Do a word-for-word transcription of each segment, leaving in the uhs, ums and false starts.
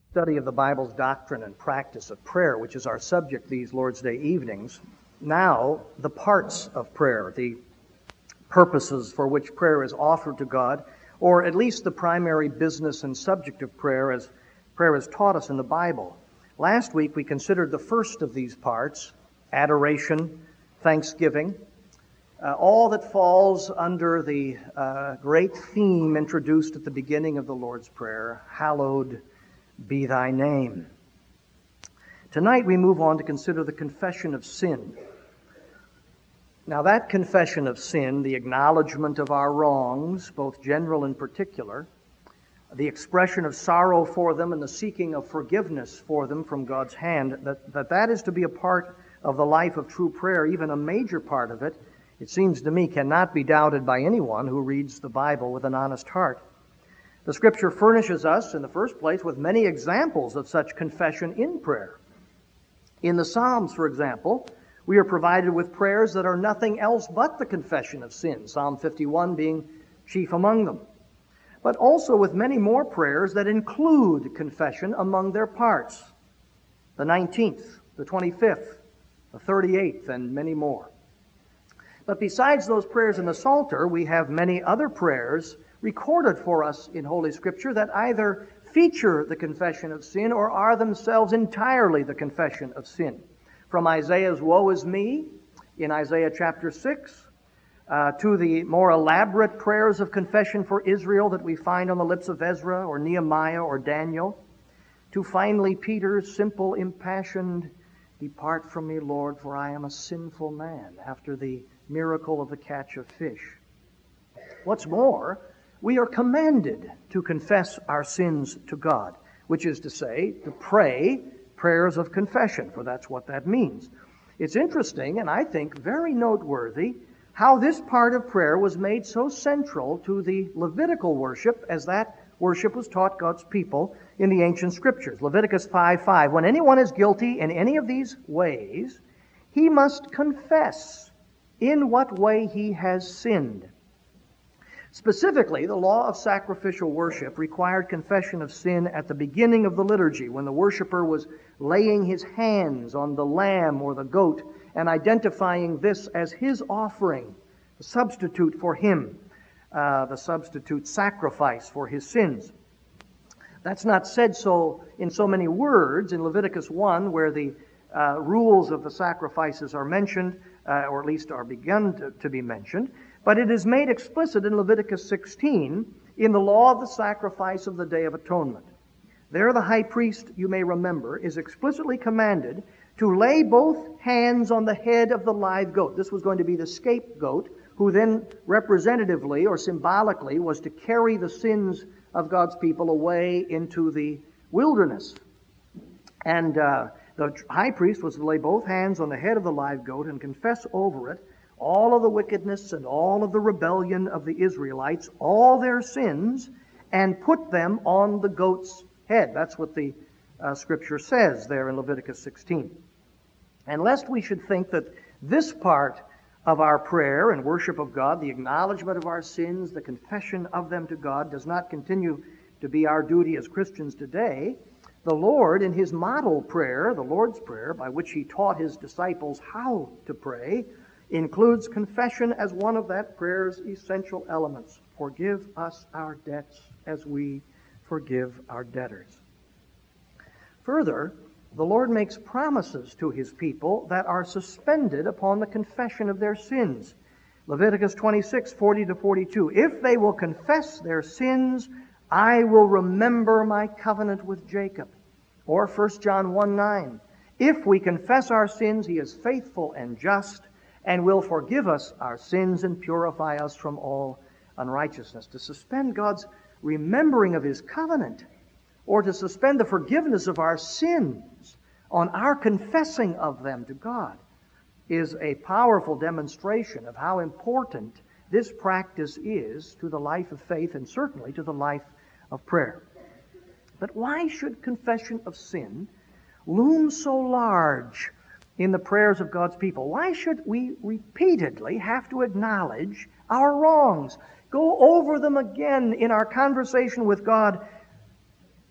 Study of the Bible's doctrine and practice of prayer, which is our subject these Lord's Day evenings. Now, the parts of prayer, the purposes for which prayer is offered to God, or at least the primary business and subject of prayer as prayer is taught us in the Bible. Last week we considered the first of these parts, adoration, thanksgiving, uh, all that falls under the uh, great theme introduced at the beginning of the Lord's Prayer, hallowed be thy name. Tonight we move on to consider the confession of sin. Now that confession of sin, the acknowledgement of our wrongs, both general and particular, the expression of sorrow for them and the seeking of forgiveness for them from God's hand, that, that that is to be a part of the life of true prayer, even a major part of it, it seems to me cannot be doubted by anyone who reads the Bible with an honest heart. The Scripture furnishes us, in the first place, with many examples of such confession in prayer. In the Psalms, for example, we are provided with prayers that are nothing else but the confession of sin, Psalm fifty-one being chief among them. But also with many more prayers that include confession among their parts, the nineteenth, the twenty-fifth, the thirty-eighth, and many more. But besides those prayers in the Psalter, we have many other prayers recorded for us in Holy Scripture that either feature the confession of sin or are themselves entirely the confession of sin. From Isaiah's woe is me in Isaiah chapter six, uh, to the more elaborate prayers of confession for Israel that we find on the lips of Ezra or Nehemiah or Daniel, to finally Peter's simple, impassioned, depart from me, Lord, for I am a sinful man, after the miracle of the catch of fish. What's more, we are commanded to confess our sins to God, which is to say, to pray prayers of confession, for that's what that means. It's interesting, and I think very noteworthy, how this part of prayer was made so central to the Levitical worship as that worship was taught God's people in the ancient Scriptures. Leviticus five five, when anyone is guilty in any of these ways, he must confess in what way he has sinned. Specifically, the law of sacrificial worship required confession of sin at the beginning of the liturgy, when the worshiper was laying his hands on the lamb or the goat and identifying this as his offering, the substitute for him, uh, the substitute sacrifice for his sins. That's not said so in so many words in Leviticus one, where the uh, rules of the sacrifices are mentioned, uh, or at least are begun to, to be mentioned. But it is made explicit in Leviticus sixteen in the law of the sacrifice of the Day of Atonement. There the high priest, you may remember, is explicitly commanded to lay both hands on the head of the live goat. This was going to be the scapegoat, who then representatively or symbolically was to carry the sins of God's people away into the wilderness. And uh, the high priest was to lay both hands on the head of the live goat and confess over it all of the wickedness and all of the rebellion of the Israelites, all their sins, and put them on the goat's head. That's what the uh, Scripture says there in Leviticus sixteen. And lest we should think that this part of our prayer and worship of God, the acknowledgement of our sins, the confession of them to God, does not continue to be our duty as Christians today, the Lord, in His model prayer, the Lord's Prayer, by which He taught His disciples how to pray, includes confession as one of that prayer's essential elements. Forgive us our debts as we forgive our debtors. Further, the Lord makes promises to His people that are suspended upon the confession of their sins. Leviticus twenty-six, forty to forty-two. If they will confess their sins, I will remember my covenant with Jacob. Or First John one nine. If we confess our sins, He is faithful and just and will forgive us our sins and purify us from all unrighteousness. To suspend God's remembering of His covenant, or to suspend the forgiveness of our sins on our confessing of them to God, is a powerful demonstration of how important this practice is to the life of faith and certainly to the life of prayer. But why should confession of sin loom so large in the prayers of God's people? Why should we repeatedly have to acknowledge our wrongs, go over them again in our conversation with God,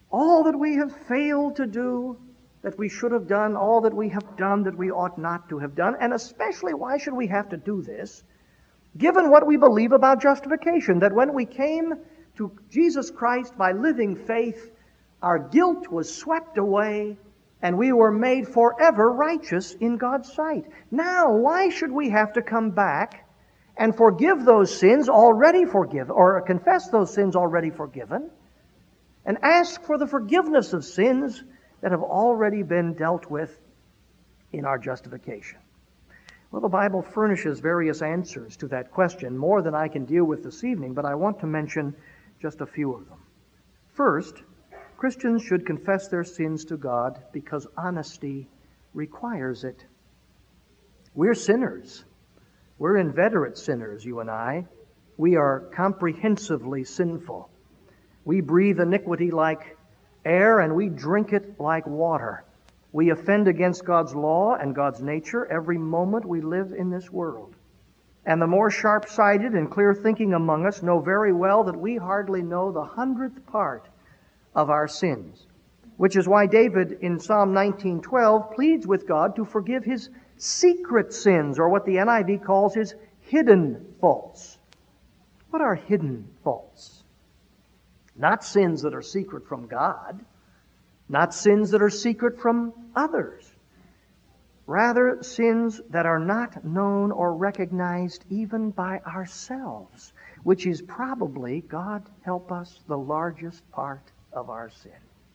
all that we have failed to do that we should have done, all that we have done that we ought not to have done, and especially why should we have to do this, given what we believe about justification, that when we came to Jesus Christ by living faith, our guilt was swept away, and we were made forever righteous in God's sight. Now, why should we have to come back and forgive those sins already forgiven, or confess those sins already forgiven, and ask for the forgiveness of sins that have already been dealt with in our justification? Well, the Bible furnishes various answers to that question, more than I can deal with this evening, but I want to mention just a few of them. First, Christians should confess their sins to God because honesty requires it. We're sinners. We're inveterate sinners, you and I. We are comprehensively sinful. We breathe iniquity like air, and we drink it like water. We offend against God's law and God's nature every moment we live in this world. And the more sharp-sighted and clear-thinking among us know very well that we hardly know the hundredth part of our sins, which is why David in Psalm nineteen twelve pleads with God to forgive his secret sins, or what the N I V calls his hidden faults. What are hidden faults? Not sins that are secret from God, not sins that are secret from others. Rather, sins that are not known or recognized even by ourselves, which is probably, God help us, the largest part of our sin.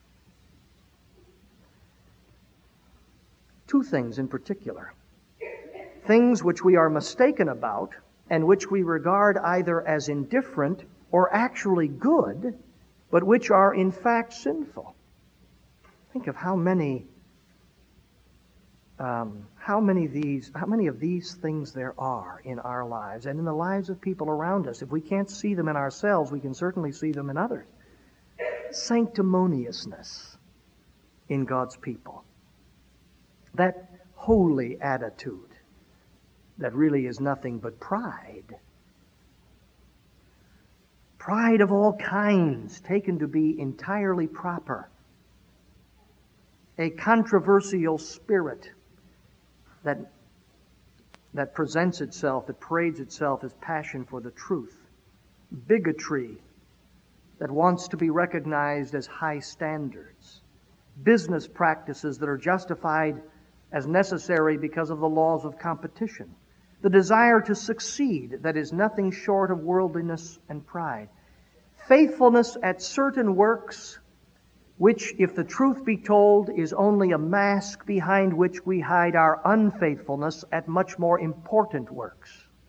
Two things in particular. Things which we are mistaken about and which we regard either as indifferent or actually good, but which are in fact sinful. Think of how many, um, how many of these, how many of these things there are in our lives and in the lives of people around us. If we can't see them in ourselves, we can certainly see them in others. Sanctimoniousness in God's people. That holy attitude that really is nothing but pride. Pride of all kinds, taken to be entirely proper. A controversial spirit that, that presents itself, that parades itself as passion for the truth. Bigotry that wants to be recognized as high standards. Business practices that are justified as necessary because of the laws of competition. The desire to succeed that is nothing short of worldliness and pride. Faithfulness at certain works, which, if the truth be told, is only a mask behind which we hide our unfaithfulness at much more important works.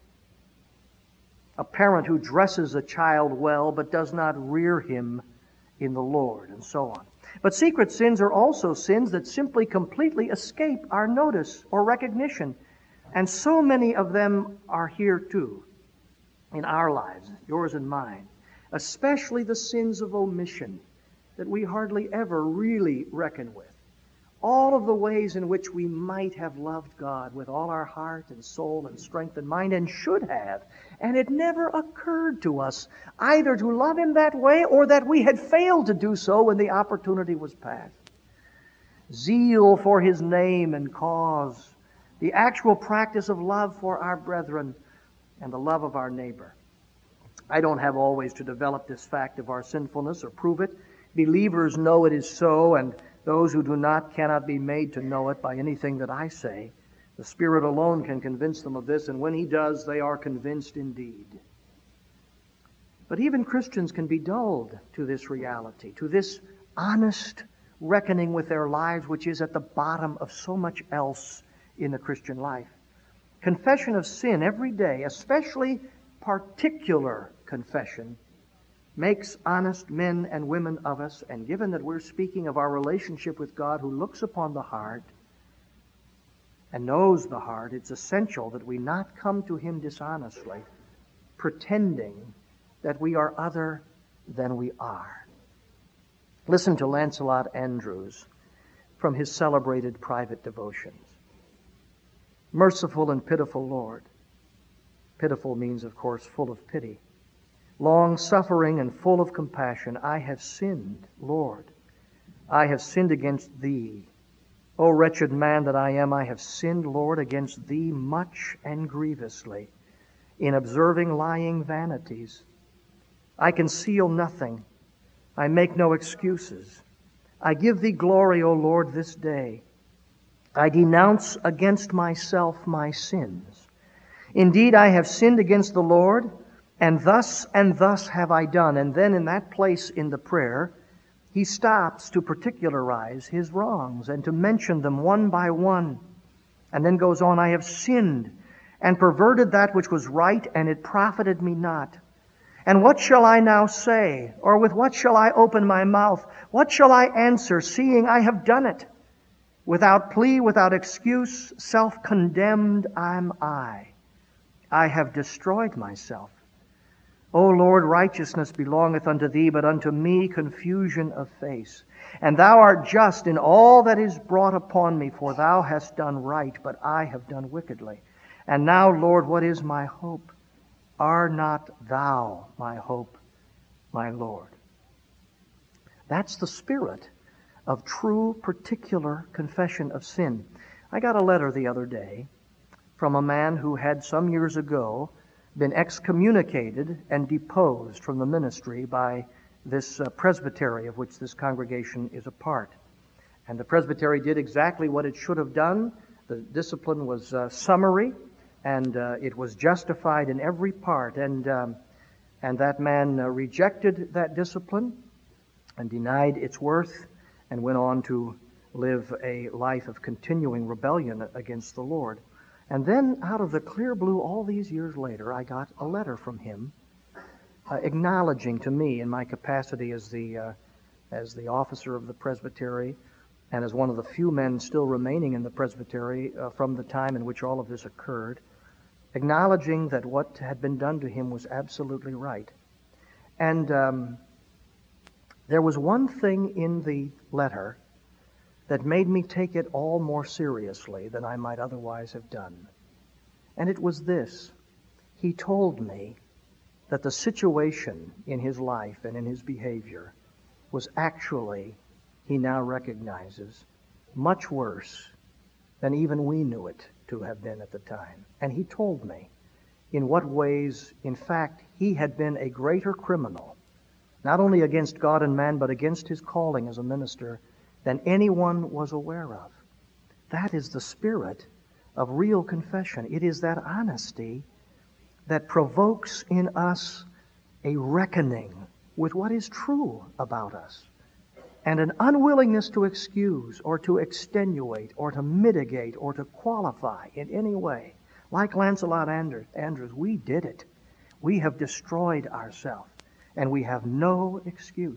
A parent who dresses a child well but does not rear him in the Lord, and so on. But secret sins are also sins that simply completely escape our notice or recognition. And so many of them are here too, in our lives, yours and mine. Especially the sins of omission that we hardly ever really reckon with. All of the ways in which we might have loved God with all our heart and soul and strength and mind, and should have. And it never occurred to us either to love Him that way or that we had failed to do so when the opportunity was past. Zeal for His name and cause, the actual practice of love for our brethren, and the love of our neighbor. I don't have always to develop this fact of our sinfulness or prove it. Believers know it is so, and those who do not cannot be made to know it by anything that I say. The Spirit alone can convince them of this, and when He does, they are convinced indeed. But even Christians can be dulled to this reality, to this honest reckoning with their lives, which is at the bottom of so much else in the Christian life. Confession of sin every day, especially particular confession, makes honest men and women of us, and given that we're speaking of our relationship with God who looks upon the heart and knows the heart, it's essential that we not come to Him dishonestly, pretending that we are other than we are. Listen to Lancelot Andrewes from his celebrated private devotions. Merciful and pitiful Lord. Pitiful means, of course, full of pity. Long-suffering and full of compassion, I have sinned, Lord. I have sinned against Thee. O wretched man that I am, I have sinned, Lord, against Thee much and grievously, in observing lying vanities. I conceal nothing. I make no excuses. I give Thee glory, O Lord, this day. I denounce against myself my sins. Indeed, I have sinned against the Lord, and thus and thus have I done. And then in that place in the prayer, he stops to particularize his wrongs and to mention them one by one. And then goes on, I have sinned and perverted that which was right, and it profited me not. And what shall I now say? Or with what shall I open my mouth? What shall I answer, seeing I have done it? Without plea, without excuse, self-condemned am I. I have destroyed myself. O Lord, righteousness belongeth unto Thee, but unto me confusion of face. And Thou art just in all that is brought upon me, for Thou hast done right, but I have done wickedly. And now, Lord, what is my hope? Are not Thou my hope, my Lord? That's the spirit of true, particular confession of sin. I got a letter the other day from a man who had some years ago been excommunicated and deposed from the ministry by this uh, presbytery of which this congregation is a part. And the presbytery did exactly what it should have done. The discipline was uh, summary, and uh, it was justified in every part. And, um, and that man uh, rejected that discipline and denied its worth and went on to live a life of continuing rebellion against the Lord. And then, out of the clear blue, all these years later, I got a letter from him uh, acknowledging to me, in my capacity as the uh, as the officer of the presbytery and as one of the few men still remaining in the presbytery uh, from the time in which all of this occurred, acknowledging that what had been done to him was absolutely right. And um, there was one thing in the letter that made me take it all more seriously than I might otherwise have done. And it was this. He told me that the situation in his life and in his behavior was actually, he now recognizes, much worse than even we knew it to have been at the time. And he told me in what ways, in fact, he had been a greater criminal, not only against God and man, but against his calling as a minister, than anyone was aware of. That is the spirit of real confession. It is that honesty that provokes in us a reckoning with what is true about us, and an unwillingness to excuse or to extenuate or to mitigate or to qualify in any way. Like Lancelot Andrewes, we did it. We have destroyed ourselves, and we have no excuse.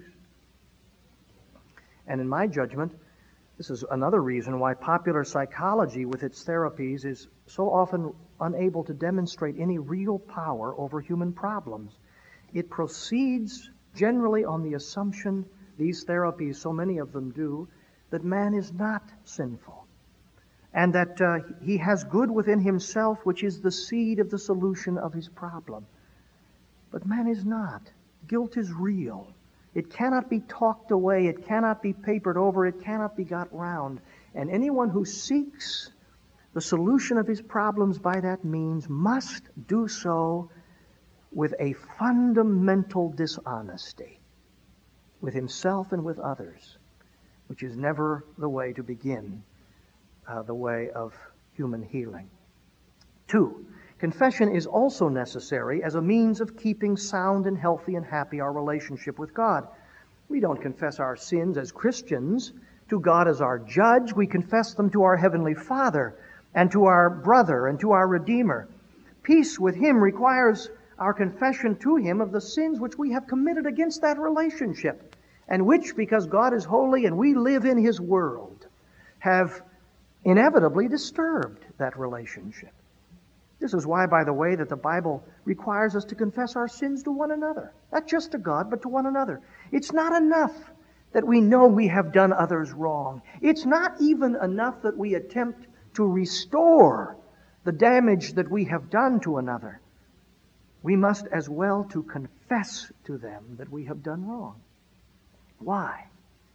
And in my judgment, this is another reason why popular psychology with its therapies is so often unable to demonstrate any real power over human problems. It proceeds generally on the assumption, these therapies, so many of them do, that man is not sinful, and that uh, he has good within himself, which is the seed of the solution of his problem. But man is not. Guilt is real. It cannot be talked away. It cannot be papered over. It cannot be got round. And anyone who seeks the solution of his problems by that means must do so with a fundamental dishonesty with himself and with others, which is never the way to begin uh, the way of human healing. Two, confession is also necessary as a means of keeping sound and healthy and happy our relationship with God. We don't confess our sins as Christians to God as our judge. We confess them to our Heavenly Father and to our brother and to our Redeemer. Peace with Him requires our confession to Him of the sins which we have committed against that relationship, and which, because God is holy and we live in His world, have inevitably disturbed that relationship. This is why, by the way, that the Bible requires us to confess our sins to one another. Not just to God, but to one another. It's not enough that we know we have done others wrong. It's not even enough that we attempt to restore the damage that we have done to another. We must as well to confess to them that we have done wrong. Why?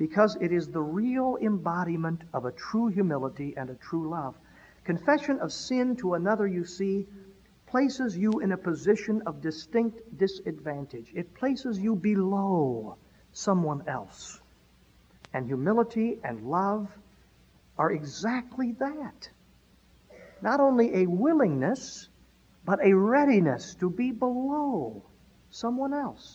because it is the real embodiment of a true humility and a true love. Confession of sin to another, you see, places you in a position of distinct disadvantage. It places you below someone else. And humility and love are exactly that. Not only a willingness, but a readiness to be below someone else.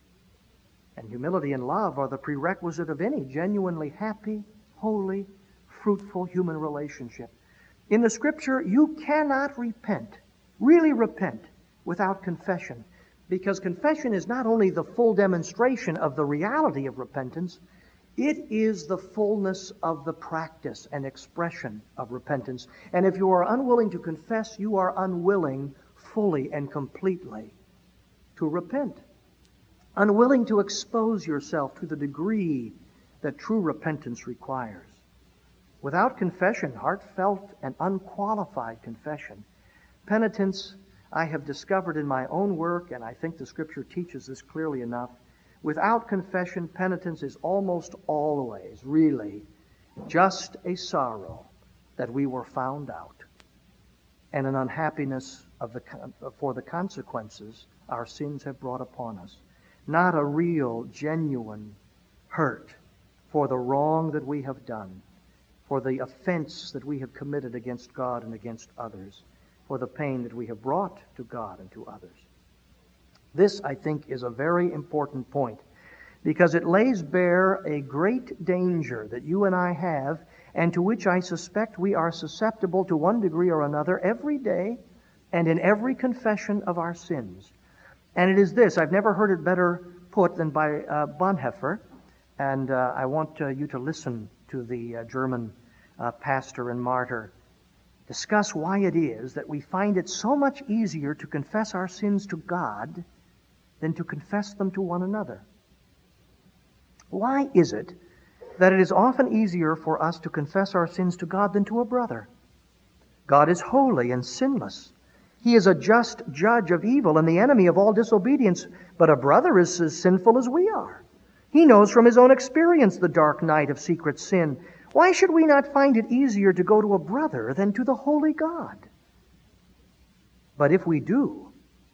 And humility and love are the prerequisite of any genuinely happy, holy, fruitful human relationship. In the Scripture, you cannot repent, really repent, without confession, because confession is not only the full demonstration of the reality of repentance, it is the fullness of the practice and expression of repentance. And if you are unwilling to confess, you are unwilling fully and completely to repent. Unwilling to expose yourself to the degree that true repentance requires. Without confession, heartfelt and unqualified confession, penitence, I have discovered in my own work, and I think the Scripture teaches this clearly enough, without confession, penitence is almost always, really, just a sorrow that we were found out and an unhappiness of the, for the consequences our sins have brought upon us. Not a real, genuine hurt for the wrong that we have done, for the offense that we have committed against God and against others, for the pain that we have brought to God and to others. This, I think, is a very important point, because it lays bare a great danger that you and I have, and to which I suspect we are susceptible to one degree or another every day and in every confession of our sins. And it is this. I've never heard it better put than by uh, Bonhoeffer, and uh, I want uh, you to listen to the uh, German uh, pastor and martyr discuss why it is that we find it so much easier to confess our sins to God than to confess them to one another. Why is it that it is often easier for us to confess our sins to God than to a brother? God is holy and sinless. He is a just judge of evil and the enemy of all disobedience, but a brother is as sinful as we are. He knows from his own experience the dark night of secret sin. Why should we not find it easier to go to a brother than to the holy God? But if we do,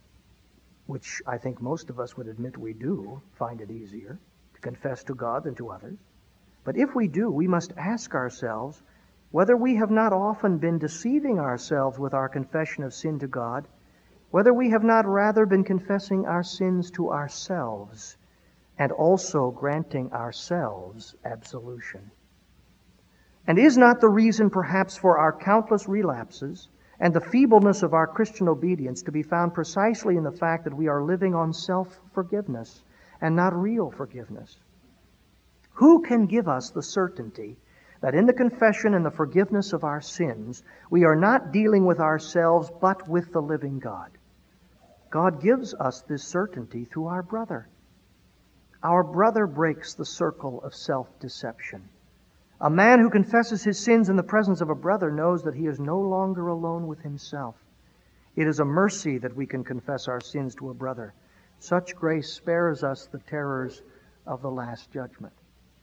which I think most of us would admit we do find it easier to confess to God than to others, but if we do, we must ask ourselves whether we have not often been deceiving ourselves with our confession of sin to God, whether we have not rather been confessing our sins to ourselves and also granting ourselves absolution. And is not the reason perhaps for our countless relapses and the feebleness of our Christian obedience to be found precisely in the fact that we are living on self-forgiveness and not real forgiveness? Who can give us the certainty that in the confession and the forgiveness of our sins, we are not dealing with ourselves but with the living God? God gives us this certainty through our brother. Our brother breaks the circle of self-deception. A man who confesses his sins in the presence of a brother knows that he is no longer alone with himself. It is a mercy that we can confess our sins to a brother. Such grace spares us the terrors of the last judgment.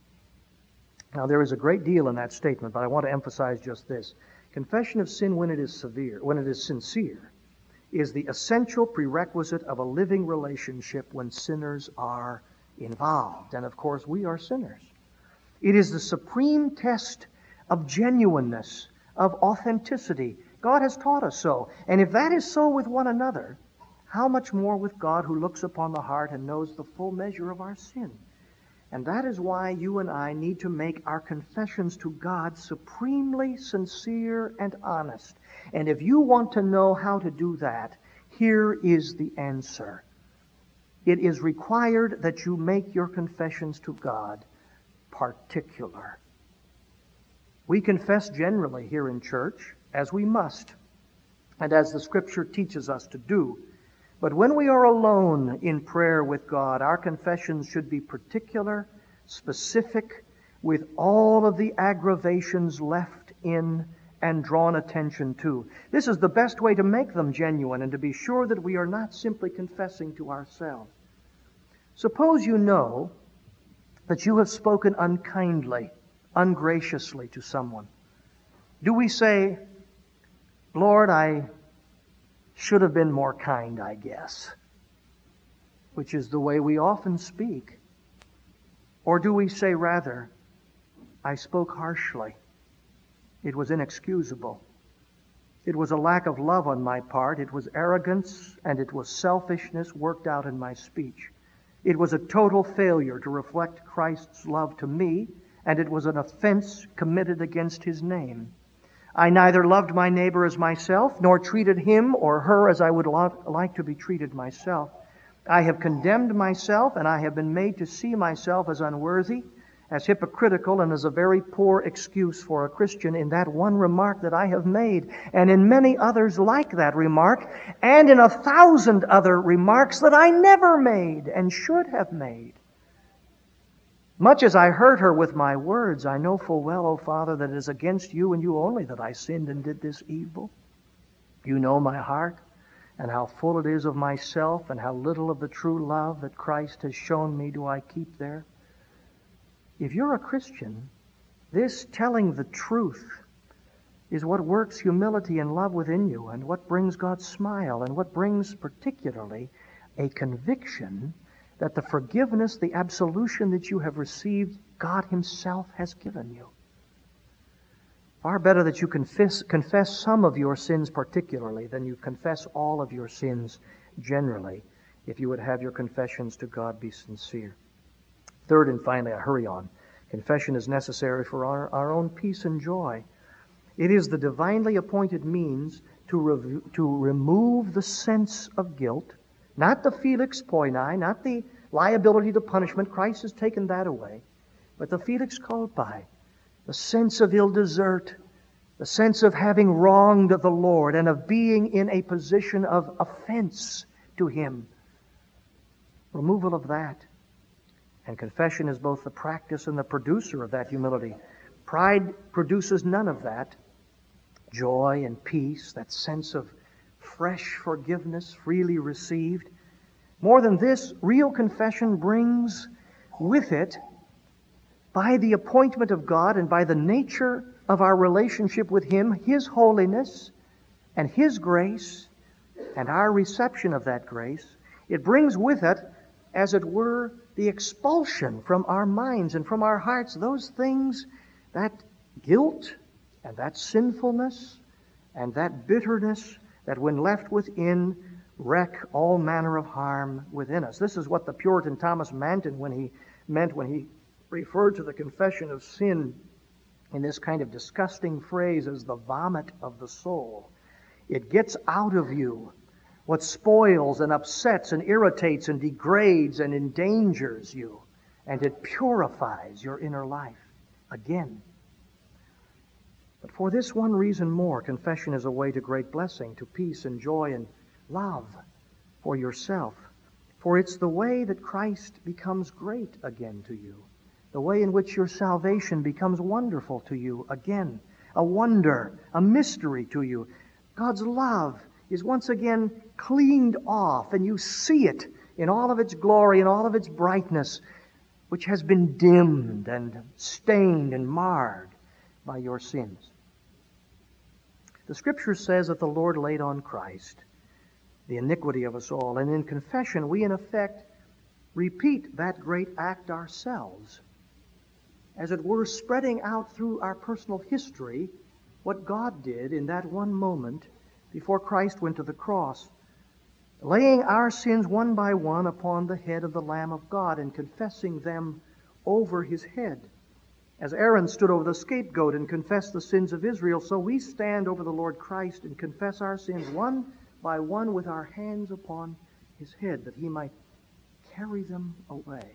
Now, there is a great deal in that statement, but I want to emphasize just this. Confession of sin, when it is severe, when it is sincere, is the essential prerequisite of a living relationship when sinners are involved. And of course, we are sinners. It is the supreme test of genuineness, of authenticity. God has taught us so. And if that is so with one another, how much more with God, who looks upon the heart and knows the full measure of our sin? And that is why you and I need to make our confessions to God supremely sincere and honest. And if you want to know how to do that, here is the answer. It is required that you make your confessions to God particular. We confess generally here in church, as we must, and as the Scripture teaches us to do. But when we are alone in prayer with God, our confessions should be particular, specific, with all of the aggravations left in and drawn attention to. This is the best way to make them genuine and to be sure that we are not simply confessing to ourselves. Suppose you know that you have spoken unkindly, ungraciously to someone? Do we say, Lord, I should have been more kind, I guess, which is the way we often speak? Or do we say rather, I spoke harshly. It was inexcusable. It was a lack of love on my part. It was arrogance and it was selfishness worked out in my speech. It was a total failure to reflect Christ's love to me, and it was an offense committed against His name. I neither loved my neighbor as myself, nor treated him or her as I would lo- like to be treated myself. I have condemned myself, and I have been made to see myself as unworthy, as hypocritical, and as a very poor excuse for a Christian in that one remark that I have made, and in many others like that remark, and in a thousand other remarks that I never made and should have made. Much as I hurt her with my words, I know full well, O Father, that it is against you and you only that I sinned and did this evil. You know my heart, and how full it is of myself, and how little of the true love that Christ has shown me do I keep there. If you're a Christian, this telling the truth is what works humility and love within you, and what brings God's smile, and what brings particularly a conviction that the forgiveness, the absolution that you have received, God Himself has given you. Far better that you confess, confess some of your sins particularly than you confess all of your sins generally, if you would have your confessions to God be sincere. Third and finally, I hurry on. Confession is necessary for our, our own peace and joy. It is the divinely appointed means to, rev- to remove the sense of guilt, not the felix poeni, not the liability to punishment. Christ has taken that away. But the felix culpi, the sense of ill desert, the sense of having wronged the Lord and of being in a position of offense to Him. Removal of that. And confession is both the practice and the producer of that humility. Pride produces none of that. Joy and peace, that sense of fresh forgiveness freely received. More than this, real confession brings with it, by the appointment of God and by the nature of our relationship with Him, His holiness and His grace and our reception of that grace. It brings with it, as it were, the expulsion from our minds and from our hearts, those things, that guilt and that sinfulness and that bitterness that when left within wreak all manner of harm within us. This is what the Puritan Thomas Manton when he meant when he referred to the confession of sin in this kind of disgusting phrase as the vomit of the soul. It gets out of you what spoils and upsets and irritates and degrades and endangers you, and it purifies your inner life again. But for this one reason more, confession is a way to great blessing, to peace and joy and love for yourself. For it's the way that Christ becomes great again to you, the way in which your salvation becomes wonderful to you again, a wonder, a mystery to you. God's love is once again cleaned off, and you see it in all of its glory and all of its brightness, which has been dimmed and stained and marred by your sins. The Scripture says that the Lord laid on Christ the iniquity of us all, and in confession we in effect repeat that great act ourselves, as it were spreading out through our personal history what God did in that one moment before Christ went to the cross, laying our sins one by one upon the head of the Lamb of God and confessing them over His head. As Aaron stood over the scapegoat and confessed the sins of Israel, so we stand over the Lord Christ and confess our sins one by one with our hands upon His head, that He might carry them away.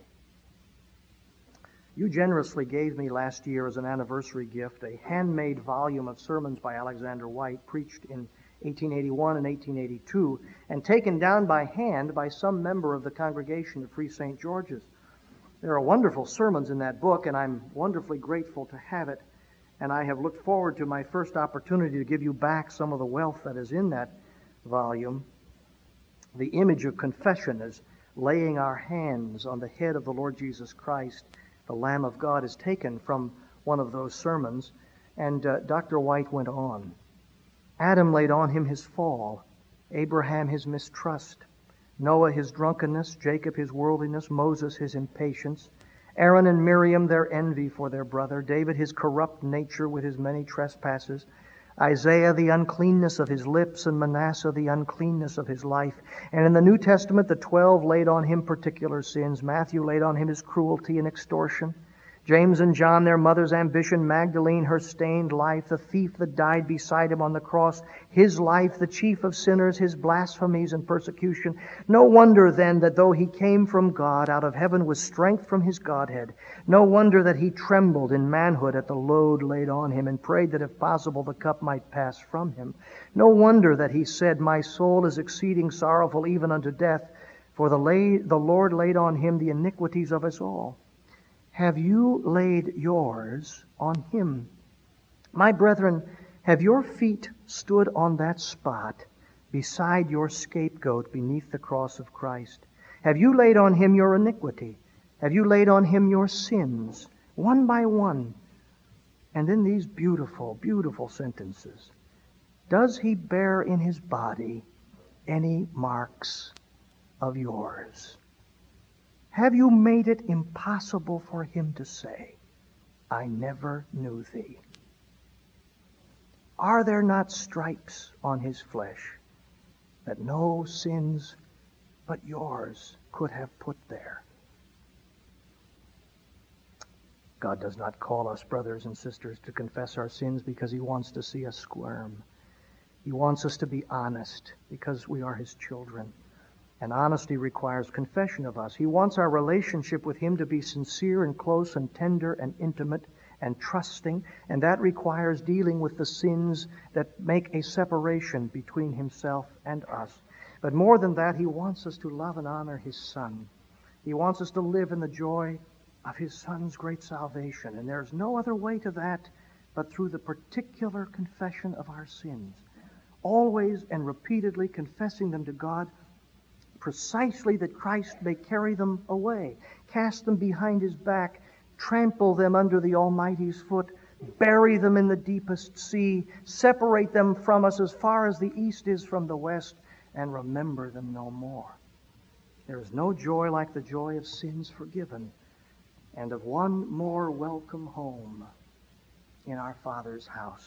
You generously gave me last year as an anniversary gift a handmade volume of sermons by Alexander White, preached in eighteen eighty-one and eighteen eighty-two, and taken down by hand by some member of the congregation of Free Saint George's. There are wonderful sermons in that book, and I'm wonderfully grateful to have it. And I have looked forward to my first opportunity to give you back some of the wealth that is in that volume. The image of confession is laying our hands on the head of the Lord Jesus Christ The Lamb of God is taken from one of those sermons, and uh, Doctor White went on. Adam laid on him his fall, Abraham his mistrust, Noah his drunkenness, Jacob his worldliness, Moses his impatience, Aaron and Miriam their envy for their brother, David his corrupt nature with his many trespasses, Isaiah the uncleanness of his lips, and Manasseh the uncleanness of his life. And in the New Testament, the twelve laid on him particular sins. Matthew laid on him his cruelty and extortion. James and John, their mother's ambition. Magdalene, her stained life. The thief that died beside him on the cross, his life. The chief of sinners, his blasphemies and persecution. No wonder then that though he came from God, out of heaven with strength from his Godhead, no wonder that he trembled in manhood at the load laid on him, and prayed that if possible the cup might pass from him. No wonder that he said, My soul is exceeding sorrowful even unto death, for the, lay, the Lord laid on him the iniquities of us all. Have you laid yours on him? My brethren, have your feet stood on that spot beside your scapegoat beneath the cross of Christ? Have you laid on him your iniquity? Have you laid on him your sins, one by one? And then these beautiful, beautiful sentences. Does he bear in his body any marks of yours? Have you made it impossible for him to say, I never knew thee? Are there not stripes on his flesh that no sins but yours could have put there? God does not call us, brothers and sisters, to confess our sins because he wants to see us squirm. He wants us to be honest because we are his children. And honesty requires confession of us. He wants our relationship with him to be sincere and close and tender and intimate and trusting, and that requires dealing with the sins that make a separation between himself and us. But more than that, he wants us to love and honor his Son. He wants us to live in the joy of his Son's great salvation, and there's no other way to that but through the particular confession of our sins, always and repeatedly confessing them to God, precisely that Christ may carry them away, cast them behind his back, trample them under the Almighty's foot, bury them in the deepest sea, separate them from us as far as the east is from the west, and remember them no more. There is no joy like the joy of sins forgiven and of one more welcome home in our Father's house.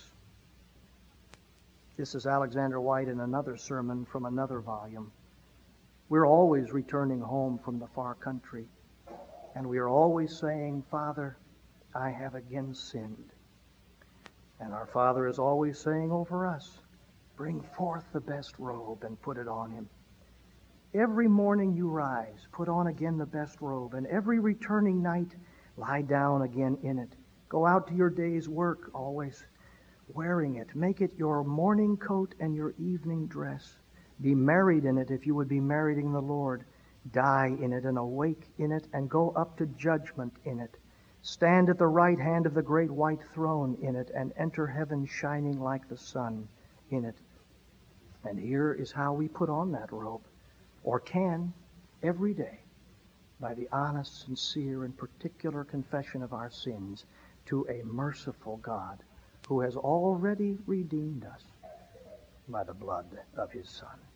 This is Alexander White in another sermon from another volume. We're always returning home from the far country, and we are always saying, Father, I have again sinned. And our Father is always saying over us, bring forth the best robe and put it on him. Every morning you rise, put on again the best robe, and every returning night, lie down again in it. Go out to your day's work, always wearing it. Make it your morning coat and your evening dress. Be married in it if you would be married in the Lord. Die in it and awake in it and go up to judgment in it. Stand at the right hand of the great white throne in it and enter heaven shining like the sun in it. And here is how we put on that robe, or can, every day, by the honest, sincere, and particular confession of our sins to a merciful God who has already redeemed us by the blood of his Son.